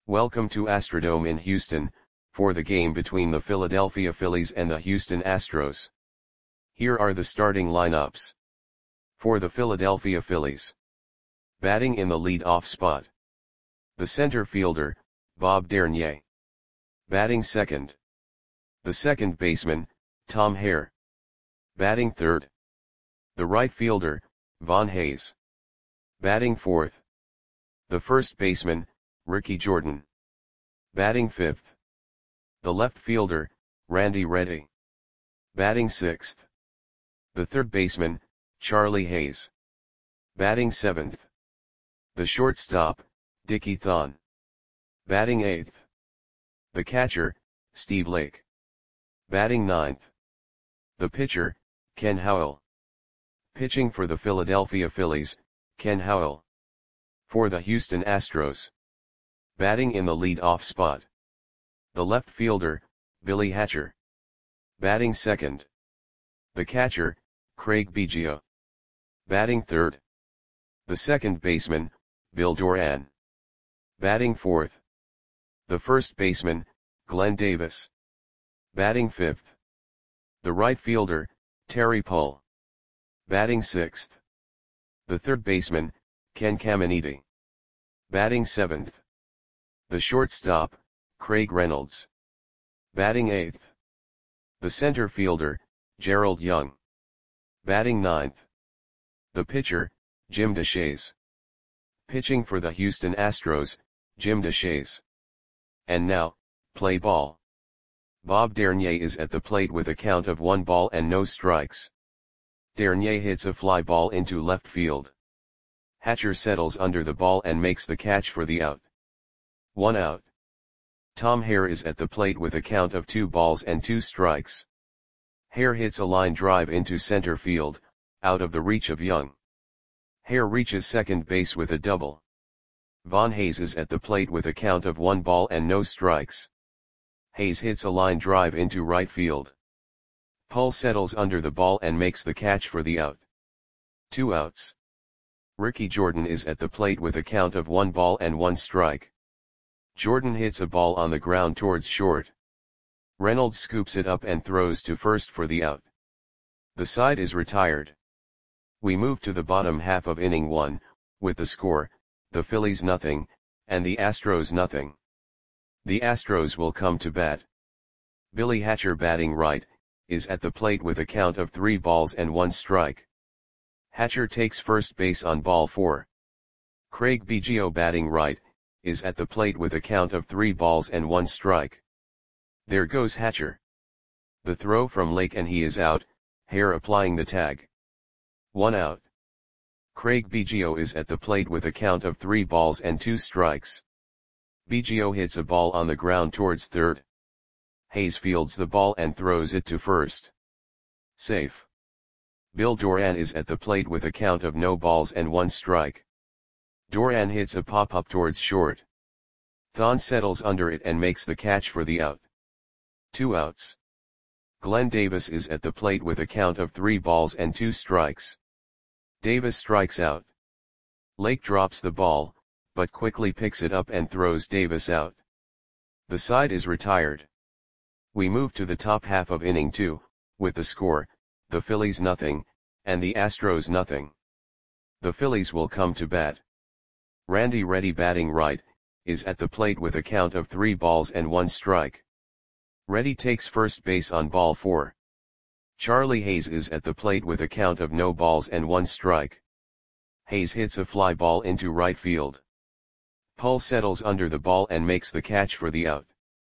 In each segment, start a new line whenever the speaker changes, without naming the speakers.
Welcome to Astrodome in Houston, for the game between the Philadelphia Phillies and the Houston Astros. Here are the starting lineups. For the Philadelphia Phillies. Batting in the lead-off spot. The center fielder, Bob Dernier. Batting second. The second baseman, Tom Hare. Batting third. The right fielder, Von Hayes. Batting fourth. The first baseman, Ricky Jordan. Batting fifth. The left fielder, Randy Reddy. Batting sixth. The third baseman, Charlie Hayes. Batting seventh. The shortstop, Dickie Thon. Batting eighth. The catcher, Steve Lake. Batting ninth. The pitcher, Ken Howell. Pitching for the Philadelphia Phillies, Ken Howell. For the Houston Astros. Batting in the lead-off spot. The left fielder, Billy Hatcher. Batting second. The catcher, Craig Biggio. Batting third. The second baseman, Bill Doran. Batting fourth. The first baseman, Glenn Davis. Batting fifth. The right fielder, Terry Pull. Batting sixth. The third baseman, Ken Caminiti. Batting seventh. The shortstop, Craig Reynolds. Batting eighth. The center fielder, Gerald Young. Batting ninth. The pitcher, Jim Deshaies. Pitching for the Houston Astros, Jim Deshaies. And now, play ball. Bob Dernier is at the plate with a count of 1 ball and no strikes. Dernier hits a fly ball into left field. Hatcher settles under the ball and makes the catch for the out. 1 out. Tom Hare is at the plate with a count of 2 balls and 2 strikes. Hare hits a line drive into center field, out of the reach of Young. Hare reaches second base with a double. Von Hayes is at the plate with a count of 1 ball and no strikes. Hayes hits a line drive into right field. Pull settles under the ball and makes the catch for the out. 2 outs. Ricky Jordan is at the plate with a count of 1 ball and 1 strike. Jordan hits a ball on the ground towards short. Reynolds scoops it up and throws to first for the out. The side is retired. We move to the bottom half of inning 1, with the score, the Phillies nothing, and the Astros nothing. The Astros will come to bat. Billy Hatcher batting right, is at the plate with a count of 3 balls and 1 strike. Hatcher takes first base on ball 4. Craig Biggio batting right, is at the plate with a count of 3 balls and 1 strike. There goes Hatcher. The throw from Lake and he is out, Hare applying the tag. 1 out. Craig Biggio is at the plate with a count of 3 balls and 2 strikes. Biggio hits a ball on the ground towards third. Hayes fields the ball and throws it to first. Safe. Bill Doran is at the plate with a count of no balls and 1 strike. Doran hits a pop-up towards short. Thon settles under it and makes the catch for the out. 2 outs. Glenn Davis is at the plate with a count of 3 balls and 2 strikes. Davis strikes out. Lake drops the ball, but quickly picks it up and throws Davis out. The side is retired. We move to the top half of inning 2, with the score, the Phillies nothing, and the Astros nothing. The Phillies will come to bat. Randy Reddy batting right, is at the plate with a count of 3 balls and 1 strike. Reddy takes first base on ball 4. Charlie Hayes is at the plate with a count of no balls and 1 strike. Hayes hits a fly ball into right field. Pull settles under the ball and makes the catch for the out.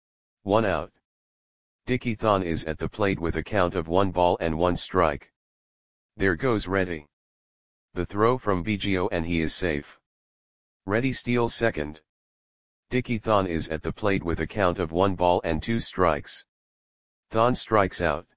1 out. Dickie Thon is at the plate with a count of 1 ball and 1 strike. There goes Reddy. The throw from Biggio and he is safe. Reddy steals second. Dickie Thon is at the plate with a count of 1 ball and 2 strikes. Thon strikes out.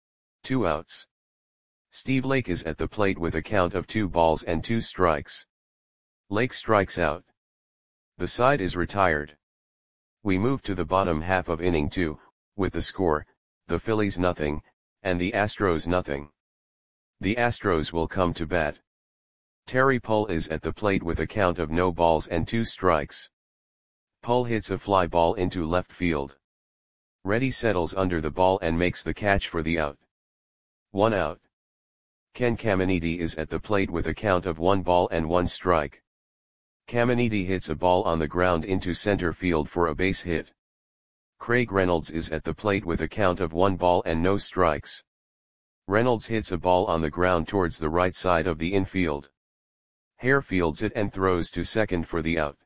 2 outs. Steve Lake is at the plate with a count of 2 balls and 2 strikes. Lake strikes out. The side is retired. We move to the bottom half of inning 2, with the score, the Phillies nothing, and the Astros nothing. The Astros will come to bat. Terry Pull is at the plate with a count of no balls and 2 strikes. Pull hits a fly ball into left field. Reddy settles under the ball and makes the catch for the out. 1 out. Ken Caminiti is at the plate with a count of 1 ball and 1 strike. Caminiti hits a ball on the ground into center field for a base hit. Craig Reynolds is at the plate with a count of 1 ball and no strikes. Reynolds hits a ball on the ground towards the right side of the infield. Hare fields it and throws to second for the out.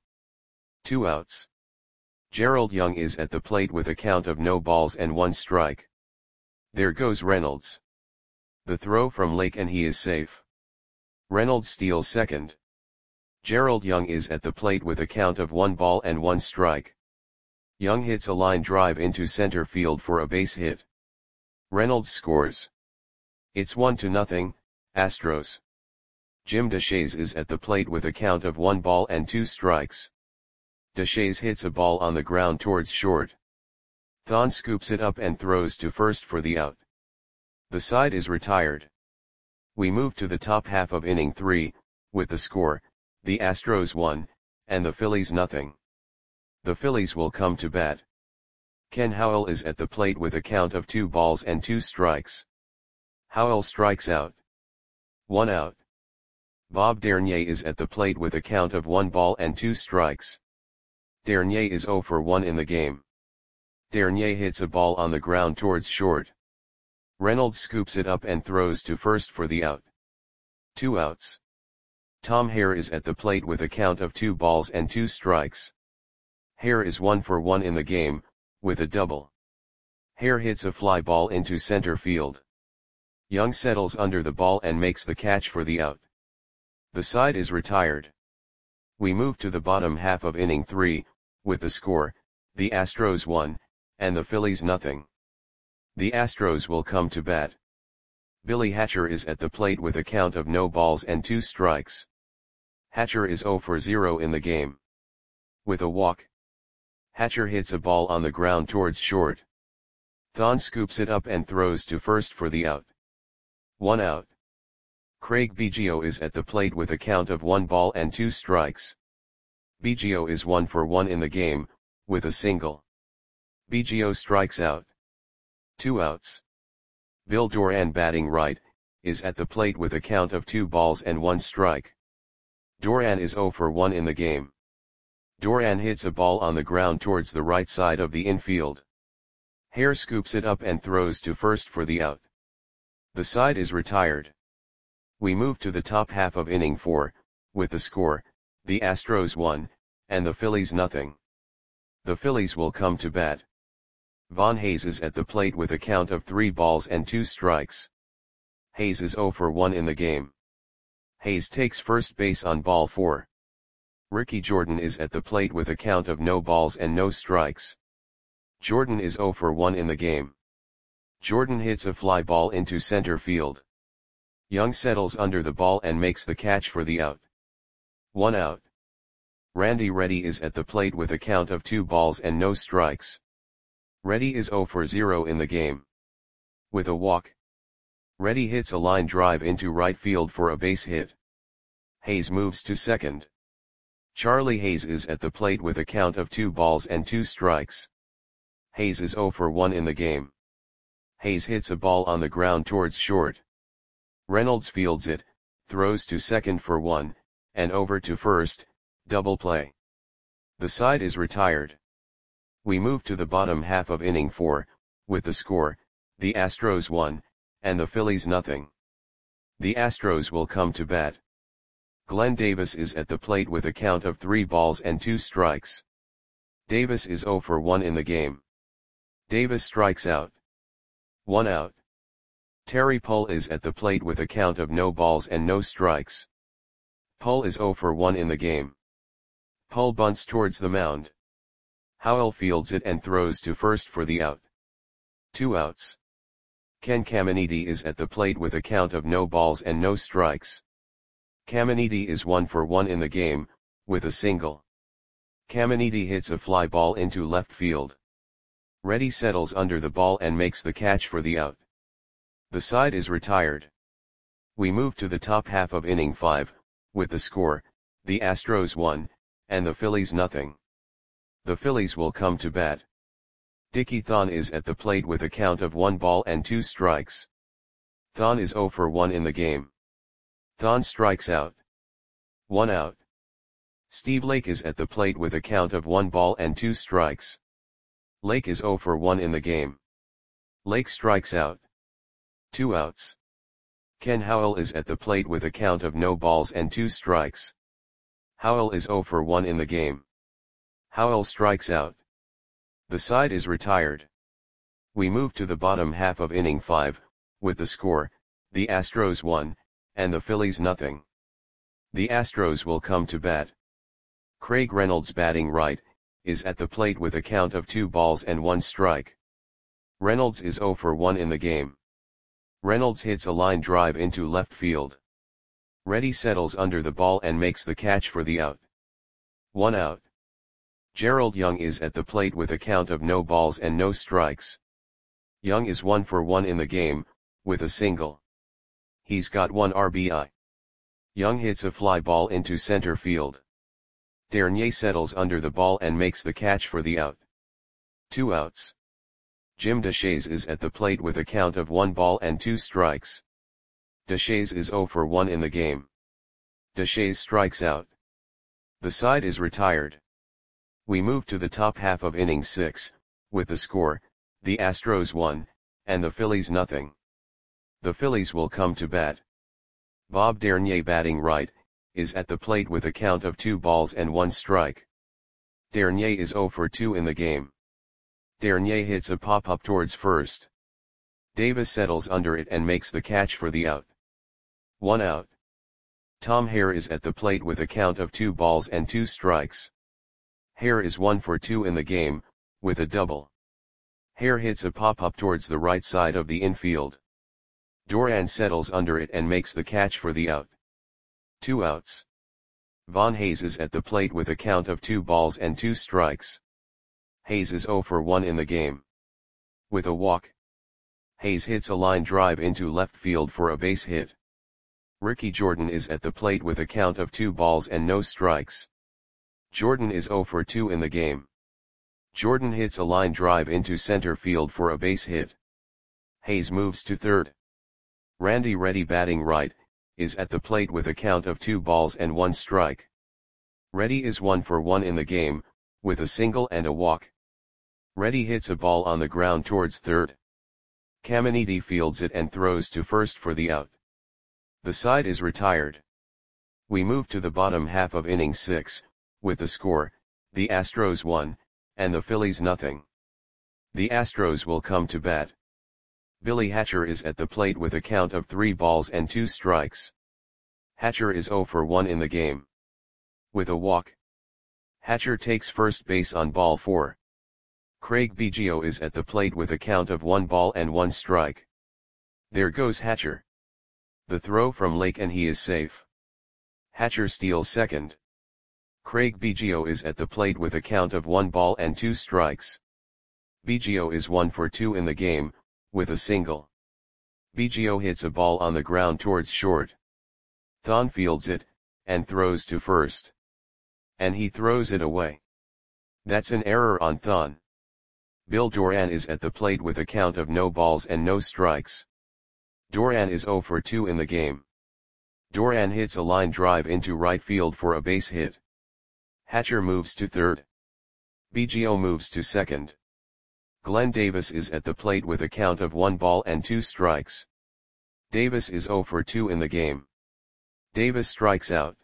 2 outs. Gerald Young is at the plate with a count of no balls and 1 strike. There goes Reynolds. The throw from Lake and he is safe. Reynolds steals second. Gerald Young is at the plate with a count of 1 ball and 1 strike. Young hits a line drive into center field for a base hit. Reynolds scores. It's 1-0, Astros. Jim Deshaies is at the plate with a count of 1 ball and 2 strikes. Deshaies hits a ball on the ground towards short. Thon scoops it up and throws to first for the out. The side is retired. We move to the top half of inning 3, with the score, the Astros 1, and the Phillies nothing. The Phillies will come to bat. Ken Howell is at the plate with a count of 2 balls and 2 strikes. Howell strikes out. 1 out. Bob Dernier is at the plate with a count of 1 ball and 2 strikes. Dernier is 0 for 1 in the game. Dernier hits a ball on the ground towards short. Reynolds scoops it up and throws to first for the out. 2 outs. Tom Hare is at the plate with a count of 2 balls and 2 strikes. Hare is 1 for 1 in the game, with a double. Hare hits a fly ball into center field. Young settles under the ball and makes the catch for the out. The side is retired. We move to the bottom half of inning 3, with the score, the Astros 1, and the Phillies nothing. The Astros will come to bat. Billy Hatcher is at the plate with a count of no balls and 2 strikes. Hatcher is 0 for 0 in the game. With a walk. Hatcher hits a ball on the ground towards short. Thon scoops it up and throws to first for the out. 1 out. Craig Biggio is at the plate with a count of 1 ball and 2 strikes. Biggio is 1 for 1 in the game, with a single. Biggio strikes out. 2 outs. Bill Doran, batting right, is at the plate with a count of 2 balls and 1 strike. Doran is 0 for 1 in the game. Doran hits a ball on the ground towards the right side of the infield. Hare scoops it up and throws to first for the out. The side is retired. We move to the top half of inning 4, with the score, the Astros 1, and the Phillies nothing. The Phillies will come to bat. Von Hayes is at the plate with a count of 3 balls and 2 strikes. Hayes is 0 for 1 in the game. Hayes takes first base on ball 4. Ricky Jordan is at the plate with a count of no balls and no strikes. Jordan is 0 for 1 in the game. Jordan hits a fly ball into center field. Young settles under the ball and makes the catch for the out. 1 out. Randy Reddy is at the plate with a count of 2 balls and no strikes. Reddy is 0 for 0 in the game. With a walk. Reddy hits a line drive into right field for a base hit. Hayes moves to second. Charlie Hayes is at the plate with a count of 2 balls and 2 strikes. Hayes is 0 for 1 in the game. Hayes hits a ball on the ground towards short. Reynolds fields it, throws to second for 1, and over to first, double play. The side is retired. We move to the bottom half of inning 4, with the score, the Astros 1, and the Phillies nothing. The Astros will come to bat. Glenn Davis is at the plate with a count of 3 balls and 2 strikes. Davis is 0 for 1 in the game. Davis strikes out. 1 out. Terry Pull is at the plate with a count of no balls and no strikes. Pull is 0 for 1 in the game. Pull bunts towards the mound. Howell fields it and throws to first for the out. 2 outs. Ken Caminiti is at the plate with a count of no balls and no strikes. Caminiti is 1 for 1 in the game, with a single. Caminiti hits a fly ball into left field. Reddy settles under the ball and makes the catch for the out. The side is retired. We move to the top half of inning 5, with the score, the Astros 1, and the Phillies nothing. The Phillies will come to bat. Dickie Thon is at the plate with a count of 1 ball and 2 strikes. Thon is 0 for 1 in the game. Thon strikes out. 1 out. Steve Lake is at the plate with a count of 1 ball and 2 strikes. Lake is 0 for 1 in the game. Lake strikes out. 2 outs. Ken Howell is at the plate with a count of no balls and 2 strikes. Howell is 0 for 1 in the game. Howell strikes out. The side is retired. We move to the bottom half of inning 5, with the score, the Astros 1, and the Phillies nothing. The Astros will come to bat. Craig Reynolds, batting right, is at the plate with a count of 2 balls and 1 strike. Reynolds is 0 for 1 in the game. Reynolds hits a line drive into left field. Reddy settles under the ball and makes the catch for the out. 1 out. Gerald Young is at the plate with a count of no balls and no strikes. Young is 1 for 1 in the game, with a single. He's got 1 RBI. Young hits a fly ball into center field. Dernier settles under the ball and makes the catch for the out. 2 outs. Jim Deshaies is at the plate with a count of 1 ball and 2 strikes. Deshaies is 0 for 1 in the game. Deshaies strikes out. The side is retired. We move to the top half of inning 6, with the score, the Astros 1, and the Phillies nothing. The Phillies will come to bat. Bob Dernier, batting right, is at the plate with a count of 2 balls and 1 strike. Dernier is 0 for 2 in the game. Dernier hits a pop-up towards first. Davis settles under it and makes the catch for the out. 1 out. Tom Hare is at the plate with a count of 2 balls and 2 strikes. Hare is 1 for 2 in the game, with a double. Hare hits a pop-up towards the right side of the infield. Doran settles under it and makes the catch for the out. 2 outs. Von Hayes is at the plate with a count of 2 balls and 2 strikes. Hayes is 0 for 1 in the game. With a walk. Hayes hits a line drive into left field for a base hit. Ricky Jordan is at the plate with a count of 2 balls and no strikes. Jordan is 0 for 2 in the game. Jordan hits a line drive into center field for a base hit. Hayes moves to third. Randy Reddy, batting right, is at the plate with a count of 2 balls and 1 strike. Reddy is 1 for 1 in the game, with a single and a walk. Reddy hits a ball on the ground towards third. Caminiti fields it and throws to first for the out. The side is retired. We move to the bottom half of inning 6, with the score, the Astros 1, and the Phillies nothing. The Astros will come to bat. Billy Hatcher is at the plate with a count of 3 balls and 2 strikes. Hatcher is 0 for 1 in the game. With a walk. Hatcher takes first base on ball 4. Craig Biggio is at the plate with a count of 1 ball and 1 strike. There goes Hatcher. The throw from Lake and he is safe. Hatcher steals second. Craig Biggio is at the plate with a count of 1 ball and 2 strikes. Biggio is 1 for 2 in the game, with a single. Biggio hits a ball on the ground towards short. Thon fields it, and throws to first. And he throws it away. That's an error on Thon. Bill Doran is at the plate with a count of no balls and no strikes. Doran is 0 for 2 in the game. Doran hits a line drive into right field for a base hit. Hatcher moves to third. Biggio moves to second. Glenn Davis is at the plate with a count of 1 ball and 2 strikes. Davis is 0 for 2 in the game. Davis strikes out.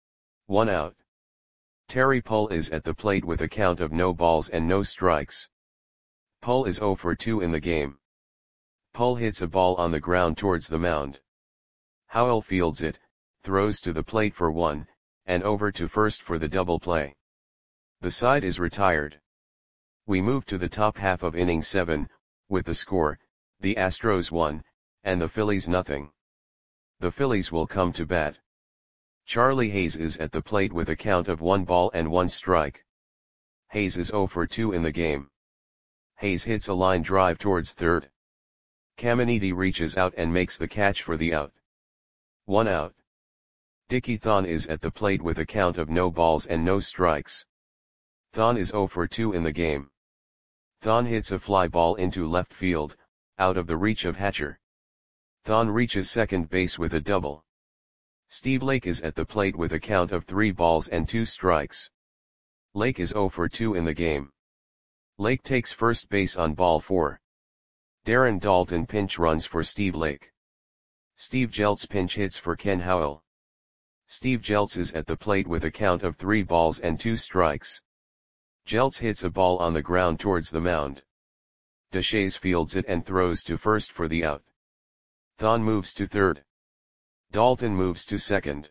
1 out. Terry Pull is at the plate with a count of no balls and no strikes. Pull is 0 for 2 in the game. Pull hits a ball on the ground towards the mound. Howell fields it, throws to the plate for 1, and over to first for the double play. The side is retired. We move to the top half of inning 7, with the score, the Astros 1, and the Phillies nothing. The Phillies will come to bat. Charlie Hayes is at the plate with a count of 1 ball and 1 strike. Hayes is 0 for 2 in the game. Hayes hits a line drive towards third. Caminiti reaches out and makes the catch for the out. 1 out. Dickie Thon is at the plate with a count of no balls and no strikes. Thon is 0 for 2 in the game. Thon hits a fly ball into left field, out of the reach of Hatcher. Thon reaches second base with a double. Steve Lake is at the plate with a count of 3 balls and 2 strikes. Lake is 0 for 2 in the game. Lake takes first base on ball 4. Darren Daulton pinch runs for Steve Lake. Steve Jeltz pinch hits for Ken Howell. Steve Jeltz is at the plate with a count of 3 balls and 2 strikes. Jeltz hits a ball on the ground towards the mound. Deshaies fields it and throws to first for the out. Thon moves to third. Daulton moves to second.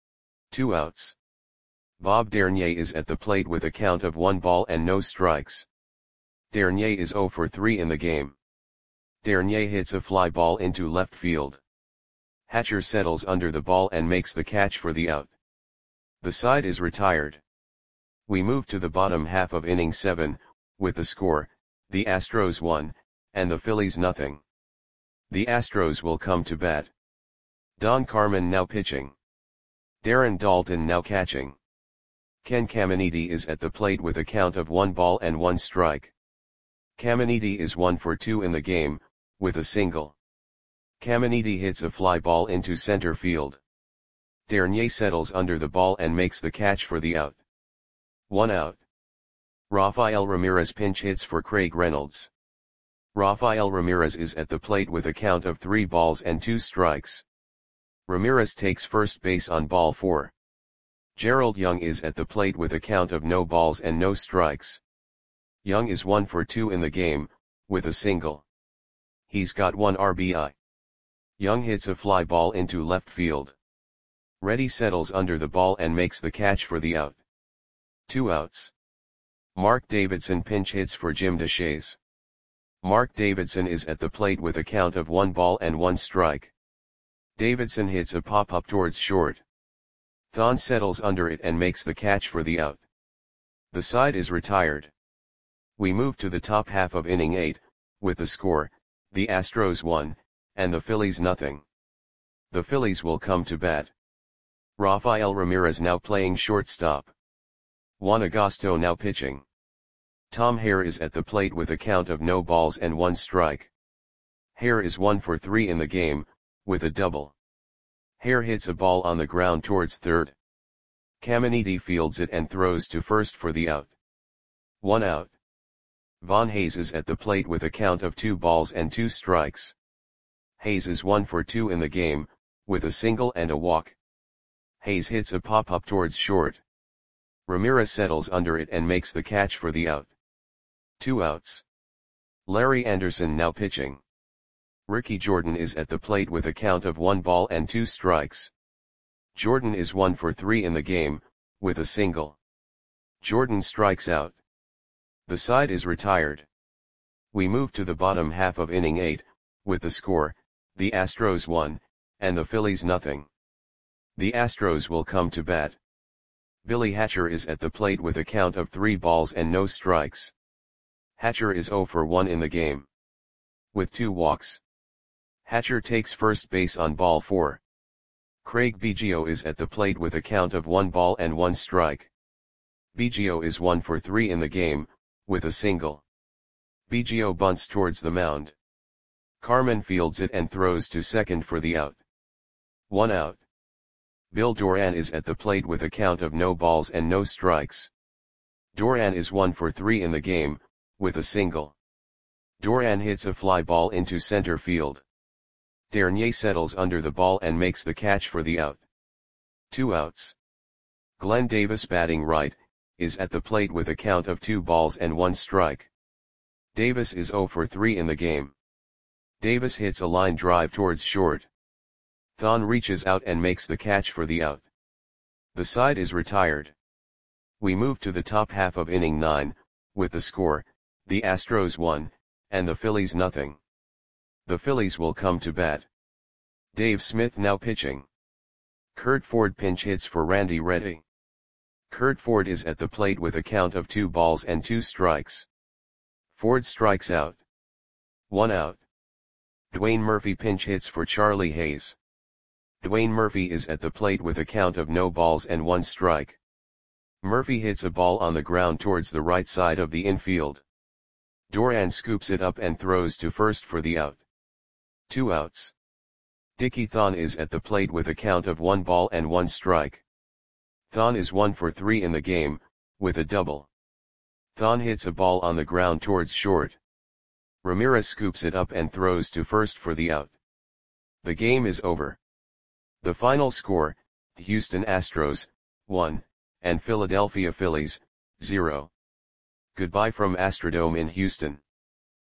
2 outs. Bob Dernier is at the plate with a count of 1 ball and no strikes. Dernier is 0 for 3 in the game. Dernier hits a fly ball into left field. Hatcher settles under the ball and makes the catch for the out. The side is retired. We move to the bottom half of inning 7, with the score, the Astros 1, and the Phillies nothing. The Astros will come to bat. Don Carmen now pitching. Darren Daulton now catching. Ken Caminiti is at the plate with a count of 1 ball and 1 strike. Caminiti is 1 for 2 in the game, with a single. Caminiti hits a fly ball into center field. Dernier settles under the ball and makes the catch for the out. 1 out. Rafael Ramirez pinch hits for Craig Reynolds. Rafael Ramirez is at the plate with a count of 3 balls and 2 strikes. Ramirez takes first base on ball 4. Gerald Young is at the plate with a count of no balls and no strikes. Young is 1 for 2 in the game, with a single. He's got 1 RBI. Young hits a fly ball into left field. Reddy settles under the ball and makes the catch for the out. 2 outs. Mark Davidson pinch hits for Jim Deshaies. Mark Davidson is at the plate with a count of 1 ball and 1 strike. Davidson hits a pop-up towards short. Thon settles under it and makes the catch for the out. The side is retired. We move to the top half of inning 8, with the score, the Astros 1, and the Phillies nothing. The Phillies will come to bat. Rafael Ramirez now playing shortstop. Juan Agosto now pitching. Tom Hare is at the plate with a count of no balls and 1 strike. Hare is 1 for 3 in the game, with a double. Hare hits a ball on the ground towards third. Caminiti fields it and throws to first for the out. 1 out. Von Hayes is at the plate with a count of 2 balls and 2 strikes. Hayes is 1 for 2 in the game, with a single and a walk. Hayes hits a pop-up towards short. Ramirez settles under it and makes the catch for the out. 2 outs. Larry Anderson now pitching. Ricky Jordan is at the plate with a count of 1 ball and 2 strikes. Jordan is 1 for 3 in the game, with a single. Jordan strikes out. The side is retired. We move to the bottom half of inning 8, with the score, the Astros 1, and the Phillies nothing. The Astros will come to bat. Billy Hatcher is at the plate with a count of 3 balls and no strikes. Hatcher is 0 for 1 in the game. With 2 walks. Hatcher takes first base on ball 4. Craig Biggio is at the plate with a count of 1 ball and 1 strike. Biggio is 1 for 3 in the game, with a single. Biggio bunts towards the mound. Carmen fields it and throws to second for the out. 1 out. Bill Doran is at the plate with a count of no balls and no strikes. Doran is 1 for 3 in the game, with a single. Doran hits a fly ball into center field. Dernier settles under the ball and makes the catch for the out. 2 outs. Glenn Davis batting right, is at the plate with a count of 2 balls and 1 strike. Davis is 0 for 3 in the game. Davis hits a line drive towards short. Thon reaches out and makes the catch for the out. The side is retired. We move to the top half of inning 9, with the score, the Astros 1, and the Phillies nothing. The Phillies will come to bat. Dave Smith now pitching. Curt Ford pinch hits for Randy Reddy. Curt Ford is at the plate with a count of 2 balls and 2 strikes. Ford strikes out. 1 out. Dwayne Murphy pinch hits for Charlie Hayes. Dwayne Murphy is at the plate with a count of no balls and 1 strike. Murphy hits a ball on the ground towards the right side of the infield. Doran scoops it up and throws to first for the out. 2 outs. Dickie Thon is at the plate with a count of 1 ball and 1 strike. Thon is 1 for 3 in the game, with a double. Thon hits a ball on the ground towards short. Ramirez scoops it up and throws to first for the out. The game is over. The final score, Houston Astros, 1, and Philadelphia Phillies, 0. Goodbye from Astrodome in Houston.